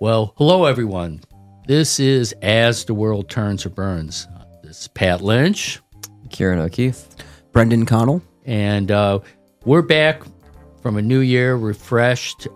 Well, hello, everyone. This is As the World Turns or Burns. This is Pat Lynch. Kieran O'Keefe. Brendan Connell. And we're back from a new year, refreshed.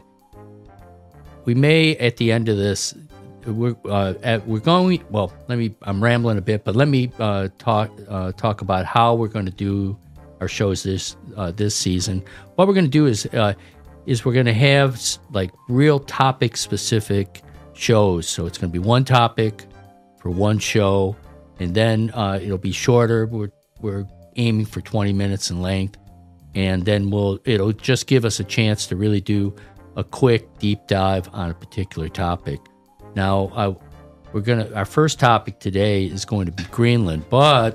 We may, at the end of this, we're going, well, I'm rambling a bit, but let me talk about how we're going to do our shows this season. What we're going to do is we're going to have like real topic specific shows. So it's going to be one topic for one show, and then it'll be shorter. We're aiming for 20 minutes in length, and then it'll just give us a chance to really do a quick deep dive on a particular topic. Now, our first topic today is going to be Greenland, but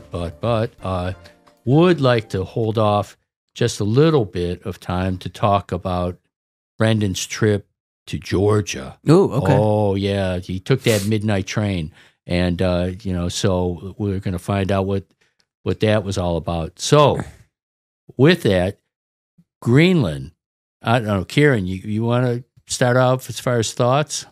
would like to hold off just a little bit of time to talk about Brendan's trip to Georgia. Oh, okay. Oh, yeah. He took that midnight train. And, so we're going to find out what that was all about. So with that, Greenland, I don't know, Kieran, you want to start off as far as thoughts?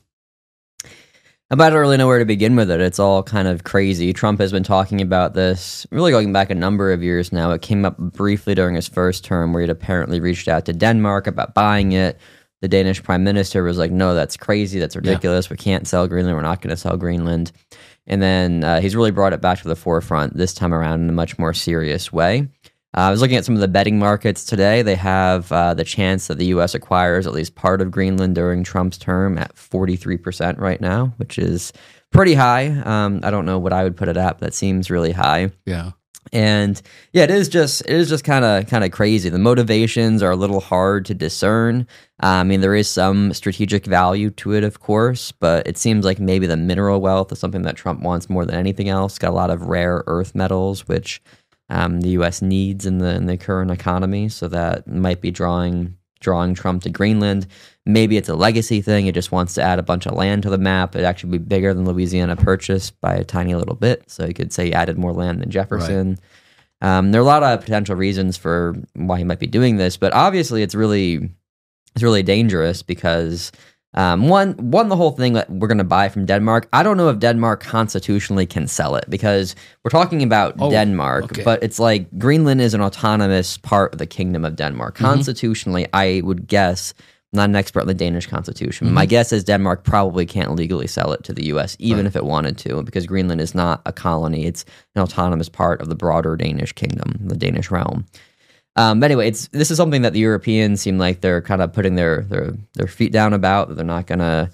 I don't really know where to begin with it. It's all kind of crazy. Trump has been talking about this really going back a number of years now. It came up briefly during his first term where he'd apparently reached out to Denmark about buying it. The Danish prime minister was like, no, that's crazy. That's ridiculous. Yeah. We can't sell Greenland. We're not going to sell Greenland. And then he's really brought it back to the forefront this time around in a much more serious way. I was looking at some of the betting markets today. They have the chance that the U.S. acquires at least part of Greenland during Trump's term at 43% right now, which is pretty high. I don't know what I would put it at, but that seems really high. Yeah. And yeah, it is just kind of crazy. The motivations are a little hard to discern. I mean, there is some strategic value to it, of course, but it seems like maybe the mineral wealth is something that Trump wants more than anything else. Got a lot of rare earth metals, which the U.S. needs in the current economy, so that might be drawing Trump to Greenland. Maybe it's a legacy thing. It just wants to add a bunch of land to the map. It'd actually be bigger than Louisiana Purchase by a tiny little bit, so you could say he added more land than Jefferson. Right. There are a lot of potential reasons for why he might be doing this, but obviously it's really dangerous because one, the whole thing that we're going to buy from Denmark, I don't know if Denmark constitutionally can sell it because we're talking about Denmark, okay. But it's like Greenland is an autonomous part of the Kingdom of Denmark. Mm-hmm. Constitutionally, I would guess, I'm not an expert in the Danish constitution. Mm-hmm. My guess is Denmark probably can't legally sell it to the U.S., even if it wanted to, because Greenland is not a colony. It's an autonomous part of the broader Danish kingdom, the Danish realm. But anyway, this is something that the Europeans seem like they're kind of putting their feet down about. That they're not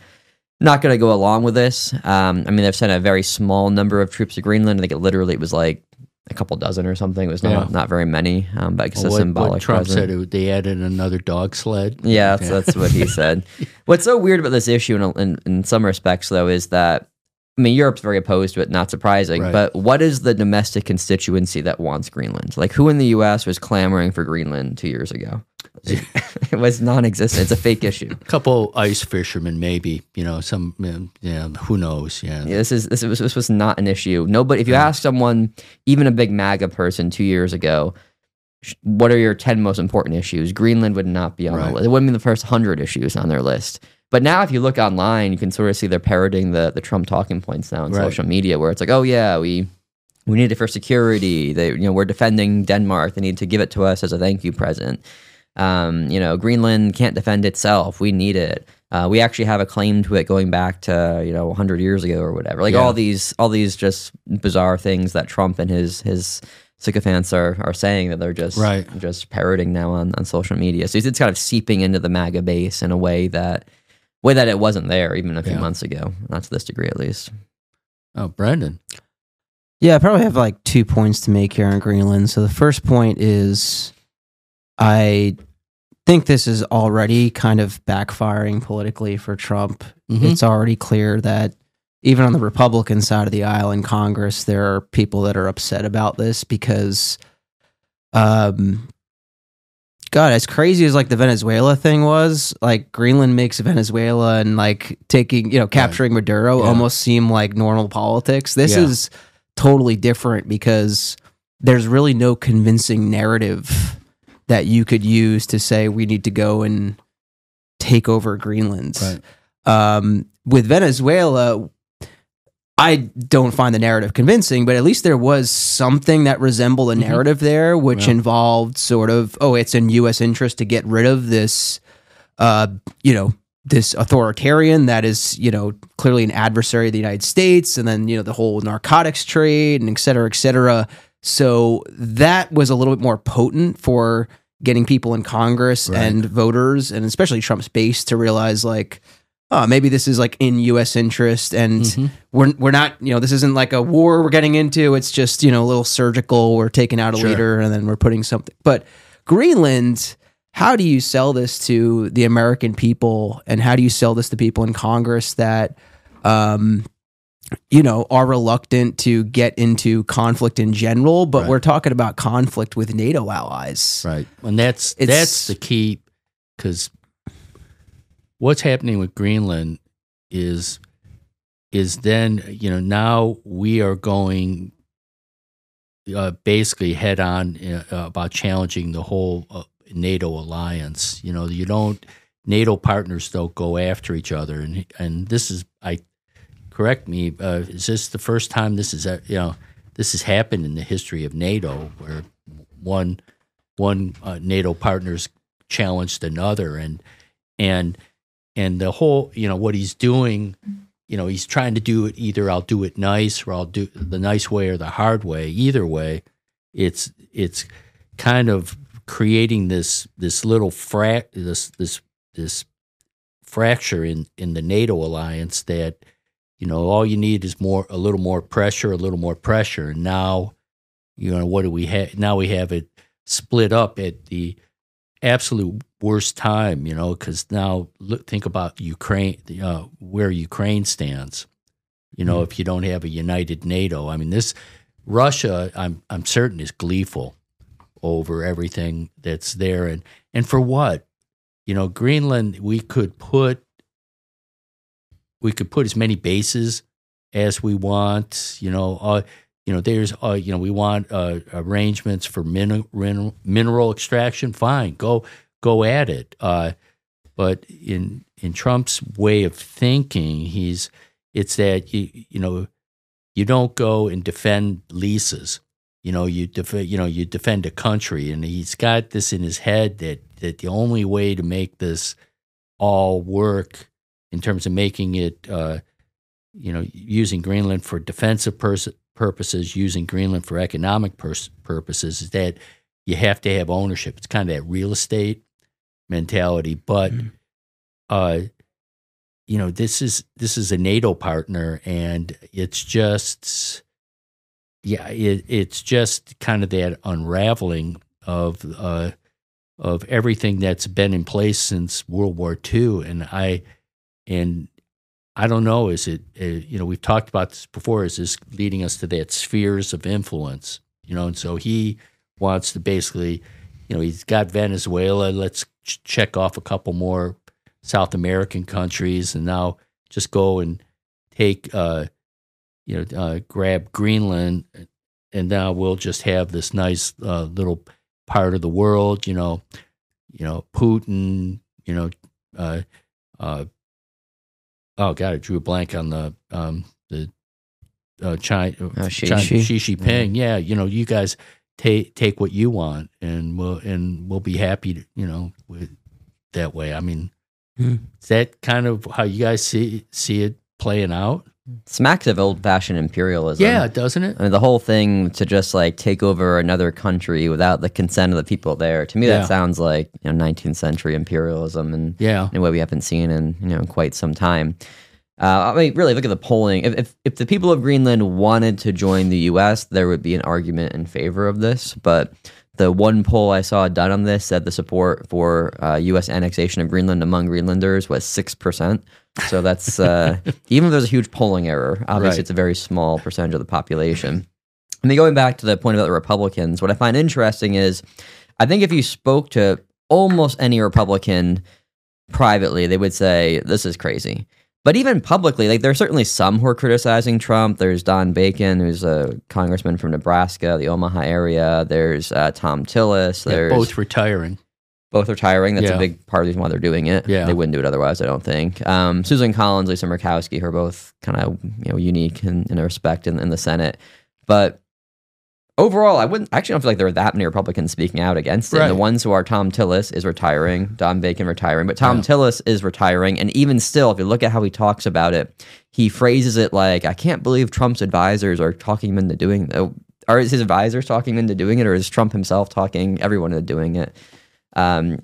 gonna go along with this. I mean, they've sent a very small number of troops to Greenland. I think it was like a couple dozen or something. It was not very many. But I guess a symbolic. What Trump present. said they added another dog sled. Yeah, that's what he said. What's so weird about this issue, in some respects, though, is that. I mean, Europe's very opposed to it, not surprising, but what is the domestic constituency that wants Greenland? Like, who in the U.S. was clamoring for Greenland 2 years ago? It was non-existent. It's a fake issue. A couple ice fishermen, maybe, some, who knows? Yeah. This was not an issue. Nobody, if you ask someone, even a big MAGA person 2 years ago, what are your 10 most important issues? Greenland would not be on the list. It wouldn't be the first 100 issues on their list. But now if you look online, you can sort of see they're parroting the Trump talking points now on social media where it's like, oh yeah, we need it for security. We're defending Denmark. They need to give it to us as a thank you present. Greenland can't defend itself. We need it. We actually have a claim to it going back to 100 years ago or whatever. Like all these just bizarre things that Trump and his sycophants are saying that they're just parroting now on social media. So it's kind of seeping into the MAGA base in a way that it wasn't there even a few months ago, not to this degree at least. Oh, Brendan. Yeah, I probably have like 2 points to make here on Greenland. So the first point is I think this is already kind of backfiring politically for Trump. Mm-hmm. It's already clear that even on the Republican side of the aisle in Congress, there are people that are upset about this because God, as crazy as like the Venezuela thing was, like Greenland makes Venezuela and like taking, capturing Maduro almost seem like normal politics. This is totally different because there's really no convincing narrative that you could use to say we need to go and take over Greenland. Right. with Venezuela, I don't find the narrative convincing, but at least there was something that resembled a narrative there, which involved sort of, it's in U.S. interest to get rid of this, this authoritarian that is, clearly an adversary of the United States, and then, the whole narcotics trade and et cetera, et cetera. So that was a little bit more potent for getting people in Congress and voters, and especially Trump's base, to realize like, maybe this is like in U.S. interest, and we're not, this isn't like a war we're getting into. It's just, a little surgical. We're taking out a leader and then we're putting something. But Greenland, how do you sell this to the American people, and how do you sell this to people in Congress that, are reluctant to get into conflict in general? But we're talking about conflict with NATO allies. Right. And that's the key, because what's happening with Greenland is then, now we are going basically head on about challenging the whole NATO alliance. NATO partners don't go after each other. And this is, correct me, is this the first time this is, this has happened in the history of NATO, where one NATO partner's challenged another, and the whole, what he's doing, he's trying to do it either I'll do it nice, or I'll do the nice way or the hard way. Either way, it's kind of creating this little this fracture in the NATO alliance that, all you need is a little more pressure, and now, what do we have? Now we have it split up at the absolute worst time, because now think about Ukraine, where Ukraine stands. If you don't have a united NATO, I mean, this Russia, I'm certain, is gleeful over everything that's there, and for what, Greenland, we could put as many bases as we want. There's we want arrangements for mineral extraction. Fine, go at it. But in Trump's way of thinking, it's that you don't go and defend leases. You defend a country, and he's got this in his head that the only way to make this all work in terms of making it, using Greenland for defensive purposes, using Greenland for economic purposes, is that you have to have ownership. It's kind of that real estate mentality. But, this is a NATO partner, and it's just, it's just kind of that unraveling of everything that's been in place since World War II. And I don't know, is it, we've talked about this before, is this leading us to that spheres of influence, and so he wants to basically, he's got Venezuela, let's check off a couple more South American countries, and now just go and take, grab Greenland, and now we'll just have this nice little part of the world, Putin, oh God, I drew a blank on the China, Xi Jinping. Yeah, you guys take what you want, and we'll be happy to, with that way. I mean, is that kind of how you guys see it playing out? Smacks of old-fashioned imperialism. Yeah, doesn't it? I mean, the whole thing to just like take over another country without the consent of the people there. To me, that sounds like 19th century imperialism, and in a way we haven't seen in quite some time. I mean, really, look at the polling. If the people of Greenland wanted to join the U.S., there would be an argument in favor of this. But the one poll I saw done on this said the support for U.S. annexation of Greenland among Greenlanders was 6%. So that's even if there's a huge polling error, obviously it's a very small percentage of the population. I mean, going back to the point about the Republicans, what I find interesting is I think if you spoke to almost any Republican privately, they would say this is crazy. But even publicly, like, there's certainly some who are criticizing Trump. There's Don Bacon, who's a congressman from Nebraska, the Omaha area. There's Tom Tillis. There's both retiring. both retiring. That's Yeah. a big part of the reason why they're doing it. Yeah. They wouldn't do it otherwise, I don't think. Susan Collins, Lisa Murkowski, who are both kind of unique in a respect in the Senate. But overall, I don't feel like there are that many Republicans speaking out against it. Right. And the ones who are, Tom Tillis is retiring, Don Bacon retiring, but Tom Tillis is retiring. And even still, if you look at how he talks about it, he phrases it like, I can't believe Trump's advisors are talking him into doing it. Are his advisors talking him into doing it, or is Trump himself talking everyone into doing it? And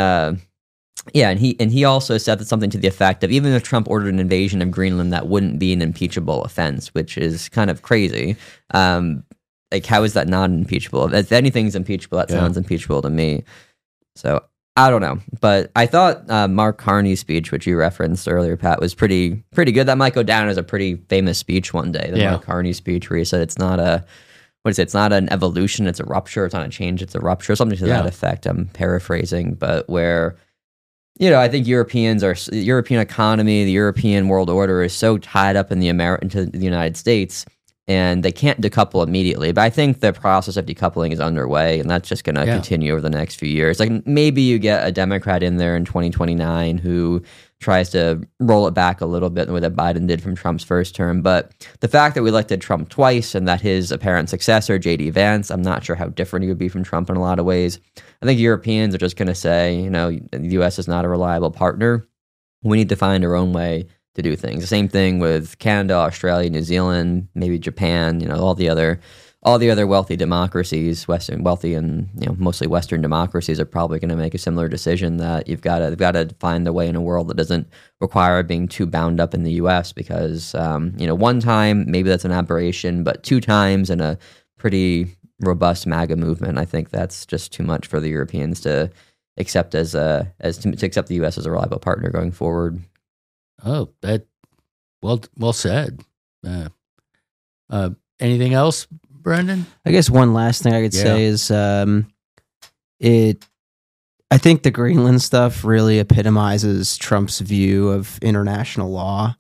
he also said that something to the effect of, even if Trump ordered an invasion of Greenland, that wouldn't be an impeachable offense, which is kind of crazy. Like, how is that not impeachable? If anything's impeachable, that sounds impeachable to me. So I don't know, but I thought Mark Carney's speech, which you referenced earlier, Pat, was pretty good. That might go down as a pretty famous speech one day. The Mark Carney speech, where he said it's not it's not an evolution, it's a rupture. It's not a change, it's a rupture. Something to that effect. I'm paraphrasing, but where, I think the European economy, the European world order is so tied up in into the United States, and they can't decouple immediately. But I think the process of decoupling is underway, and that's just going to continue over the next few years. Like, maybe you get a Democrat in there in 2029 who tries to roll it back a little bit the way that Biden did from Trump's first term. But the fact that we elected Trump twice and that his apparent successor, J.D. Vance, I'm not sure how different he would be from Trump in a lot of ways. I think Europeans are just going to say, the U.S. is not a reliable partner. We need to find our own way to do things. The same thing with Canada, Australia, New Zealand, maybe Japan, all the other wealthy democracies, wealthy and mostly Western democracies, are probably going to make a similar decision that they've got to find a way in a world that doesn't require being too bound up in the U.S. because one time maybe that's an aberration, but 2 times in a pretty robust MAGA movement, I think that's just too much for the Europeans to accept to accept the U.S. as a reliable partner going forward. Oh, that well said. Anything else, Brendan? I guess one last thing I could say is I think the Greenland stuff really epitomizes Trump's view of international law,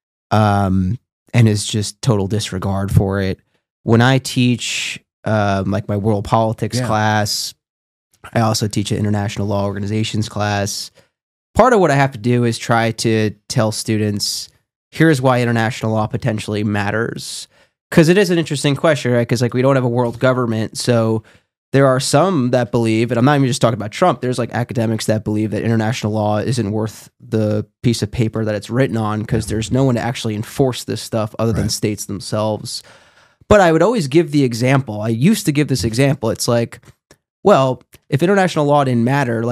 and is just total disregard for it. When I teach like my world politics class, I also teach an international law organizations class. Part of what I have to do is try to tell students, here's why international law potentially matters. Because it is an interesting question, right? Because we don't have a world government. So there are some that believe, and I'm not even just talking about Trump, there's academics that believe that international law isn't worth the piece of paper that it's written on because there's no one to actually enforce this stuff other than states themselves. But I would always give the example. I used to give this example. It's well, if international law didn't matter,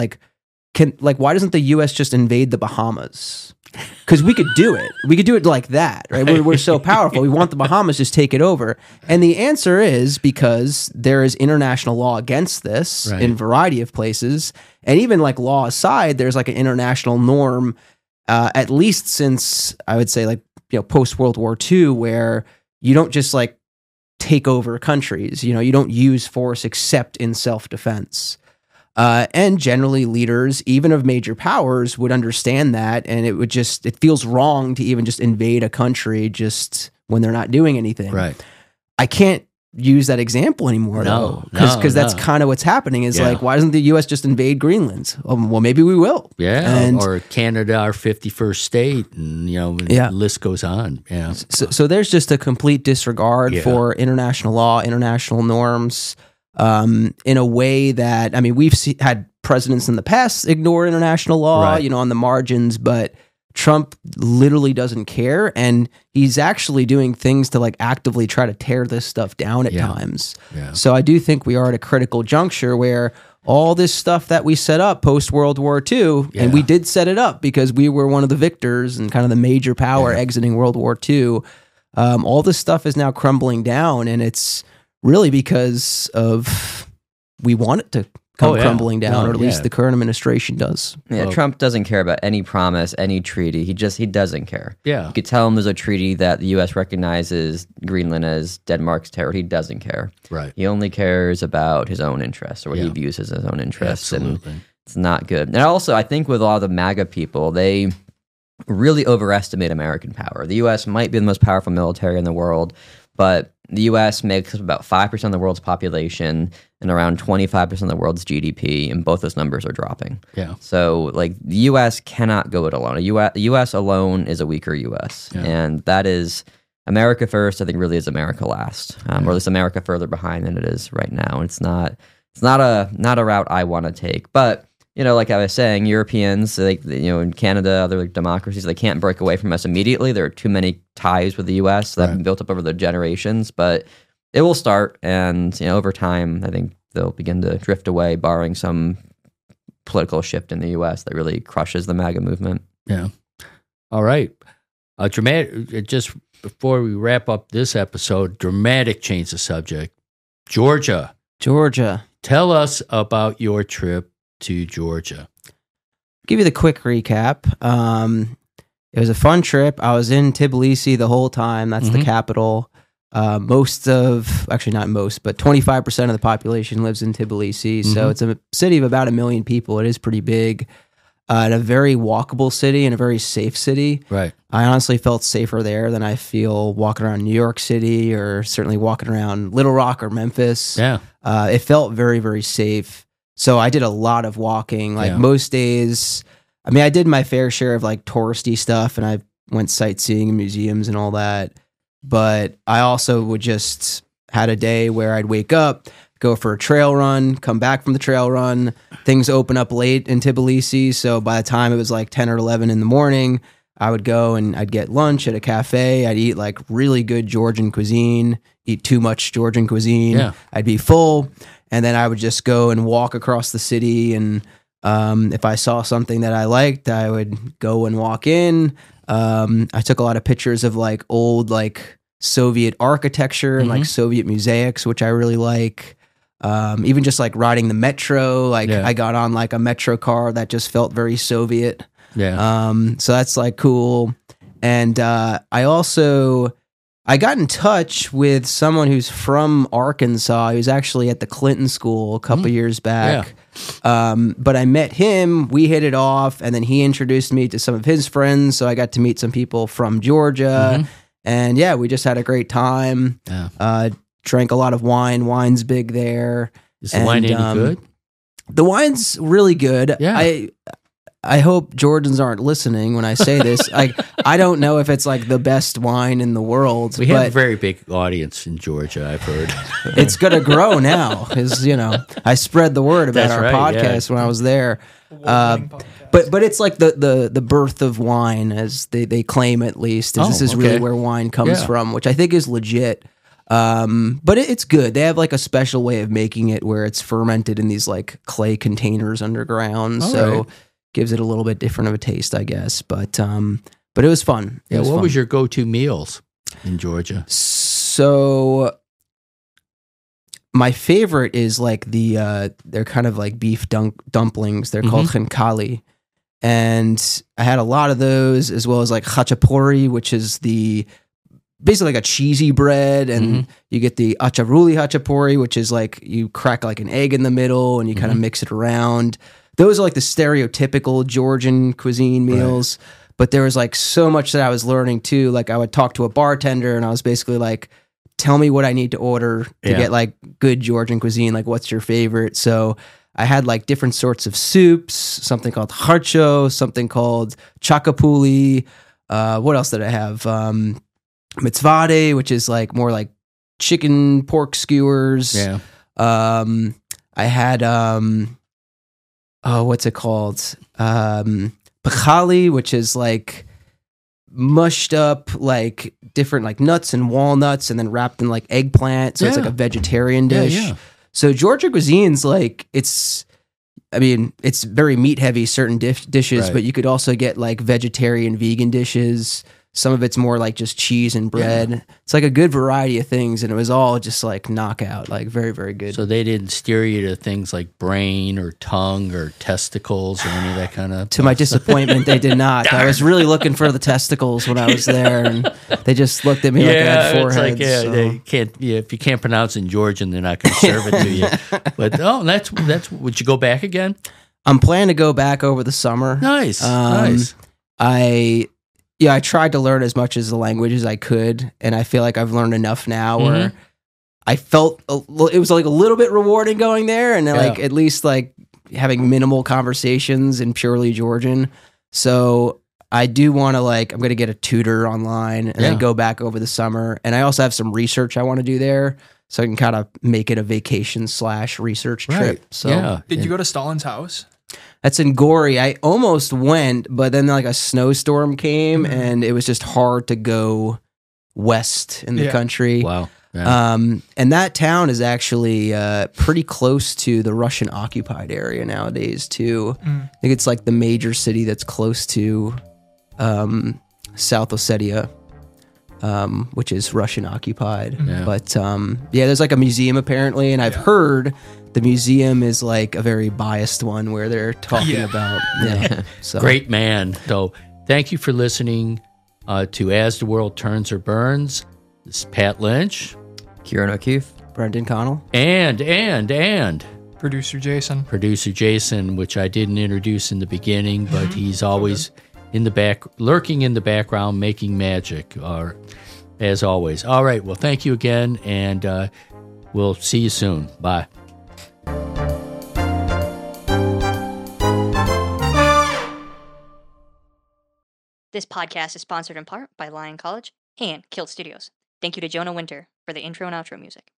why doesn't the U.S. just invade the Bahamas? Because we could do it. We could do it like that, right? We're so powerful. We want the Bahamas to just take it over. And the answer is because there is international law against this in a variety of places. And even law aside, there's an international norm, at least since I would say post World War II, where you don't just take over countries. You don't use force except in self-defense. And generally leaders, even of major powers, would understand that, and it feels wrong to even just invade a country just when they're not doing anything. Right. I can't use that example anymore, because that's kind of what's happening. Is why doesn't the U.S. just invade Greenland? Well, maybe we will. Yeah, or Canada, our 51st state, and the list goes on. Yeah. So there's just a complete disregard for international law, international norms. In a way that, we've had presidents in the past ignore international law, on the margins, but Trump literally doesn't care. And he's actually doing things to actively try to tear this stuff down at times. Yeah. So I do think we are at a critical juncture where all this stuff that we set up post World War II, and we did set it up because we were one of the victors and kind of the major power exiting World War II. All this stuff is now crumbling down, and it's really because of we want it to come crumbling down, or at least the current administration does. Yeah, Trump doesn't care about any promise, any treaty. He doesn't care. Yeah. You could tell him there's a treaty that the U.S. recognizes Greenland as Denmark's territory. He doesn't care. Right. He only cares about his own interests, or what he views as his own interests. Absolutely. And it's not good. And also, I think with a lot of the MAGA people, they really overestimate American power. The U.S. might be the most powerful military in the world, but the U.S. makes up about 5% of the world's population and around 25% of the world's GDP, and both those numbers are dropping. Yeah. So, like, the U.S. cannot go it alone. The U.S. alone is a weaker U.S., and that is America first. I think really is America last, or at least America further behind than it is right now. It's not a route I want to take, but. Like I was saying, Europeans, in Canada, other democracies, they can't break away from us immediately. There are too many ties with the U.S. that have been built up over the generations, but it will start, and over time, I think they'll begin to drift away, barring some political shift in the U.S. that really crushes the MAGA movement. Yeah. All right. Dramatic. Just before we wrap up this episode, dramatic change of subject. Georgia. Tell us about your trip to Georgia. Give you the quick recap. It was a fun trip. I was in Tbilisi the whole time. That's the capital. Not most, but 25% of the population lives in Tbilisi. So it's a city of about 1 million people. It is pretty big. And a very walkable city and a very safe city. Right. I honestly felt safer there than I feel walking around New York City or certainly walking around Little Rock or Memphis. Yeah. It felt very, very safe. So I did a lot of walking, most days. I mean, I did my fair share of touristy stuff, and I went sightseeing in museums and all that. But I also would just had a day where I'd wake up, go for a trail run, come back from the trail run. Things open up late in Tbilisi, so by the time it was 10 or 11 in the morning, I would go and I'd get lunch at a cafe. I'd eat really good Georgian cuisine, eat too much Georgian cuisine. Yeah. I'd be full. And then I would just go and walk across the city. And if I saw something that I liked, I would go and walk in. I took a lot of pictures of old Soviet architecture and Soviet mosaics, which I really like. Even just riding the metro. I got on a metro car that just felt very Soviet. Yeah. So that's cool. And I got in touch with someone who's from Arkansas. He was actually at the Clinton School a couple years back. Yeah. But I met him, we hit it off, and then he introduced me to some of his friends, so I got to meet some people from Georgia. And we just had a great time. Yeah. Drank a lot of wine. Wine's big there. Is the wine any good? The wine's really good. Yeah. I hope Georgians aren't listening when I say this. I don't know if it's the best wine in the world. We have a very big audience in Georgia, I've heard. It's going to grow now because, I spread the word about our podcast when I was there. But it's the birth of wine, as they claim at least. This is really where wine comes from, which I think is legit. But it's good. They have a special way of making it where it's fermented in these clay containers underground. So gives it a little bit different of a taste, I guess. But it was fun. What was your go-to meals in Georgia? So my favorite is they're kind of beef dumplings. They're called khinkali. And I had a lot of those, as well as khachapuri, which is basically a cheesy bread, and you get the acharuli khachapuri, which is you crack an egg in the middle and you kind of mix it around. Those are the stereotypical Georgian cuisine meals, but there was so much that I was learning too. I would talk to a bartender and I was basically tell me what I need to order to get good Georgian cuisine. What's your favorite? So I had different sorts of soups, something called kharcho, something called chakapuli. What else did I have? Mitzvade, which is more chicken pork skewers. Yeah. I had what's it called? Pakhali, which is mushed up different nuts and walnuts and then wrapped in eggplant. So it's a vegetarian dish. Yeah. So Georgia cuisine's it's very meat heavy, certain dishes, but you could also get vegetarian, vegan dishes. Some of it's more just cheese and bread. Yeah. It's a good variety of things, and it was all just knockout, very, very good. So they didn't steer you to things like brain or tongue or testicles or any of that kind of To my disappointment, they did not. I was really looking for the testicles when I was there, and they just looked at me like I had foreheads. They can't. If you can't pronounce in Georgian, they're not going to serve it to you. But that's. Would you go back again? I'm planning to go back over the summer. Nice. yeah, I tried to learn as much as the language as I could, and I feel like I've learned enough now where I felt it was like a little bit rewarding going there, and like at least like having minimal conversations in purely Georgian. So I do want to I'm going to get a tutor online and then go back over the summer. And I also have some research I want to do there, so I can kind of make it a vacation / research trip. So did you go to Stalin's house? That's in Gori. I almost went, but then like a snowstorm came and it was just hard to go west in the country. Wow. Yeah. And that town is actually pretty close to the Russian occupied area nowadays too. I think it's like the major city that's close to South Ossetia, which is Russian occupied. Yeah. But there's like a museum apparently, and I've heard the museum is like a very biased one where they're talking about so. Great man. So thank you for listening to As the World Turns or Burns. This is Pat Lynch, Kieran O'Keefe, Brendan Connell, and Producer Jason, which I didn't introduce in the beginning, but he's always in the back, lurking in the background, making magic, as always. All right. Well, thank you again, and we'll see you soon. Bye. This podcast is sponsored in part by Lion College and Kilt Studios. Thank you to Jonah Winter for the intro and outro music.